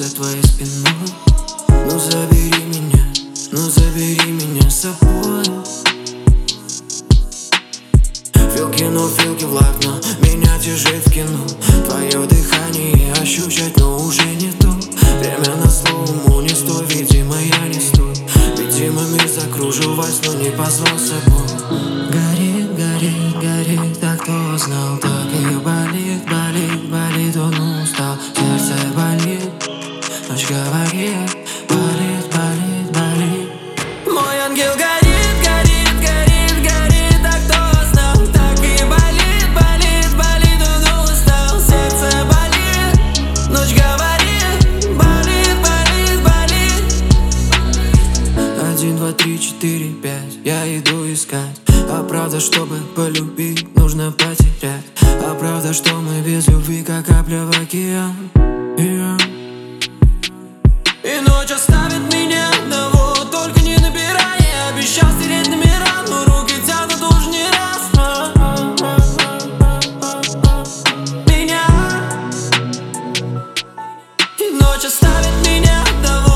за твоей спиной. Ну забери меня с собой. Филки, но филки в лак, но меня держит в кино. Твое дыхание ощущать, но уже не то. Время на слому, не стой, видимо я не стой. Видимо мир закружил вас, но не позвал с собой. Горит, горит, горит, так кто знал, так и болит, болит, болит, он устал. Сердце болит, ночь говорит, болит, болит, болит. Мой ангел горит, горит, горит, горит, так кто знал, так и болит, болит, болит, он устал. Сердце болит, ночь говорит, болит, болит, болит. 1, 2, 3, 4, 5, я иду искать. А правда, чтобы полюбить, нужно потерять. А правда, что мы без любви, как капля в океан. И ночь оставит меня одного, только не набирай. Я обещал стереть номера, но руки тянут уж не раз меня. И ночь оставит меня одного.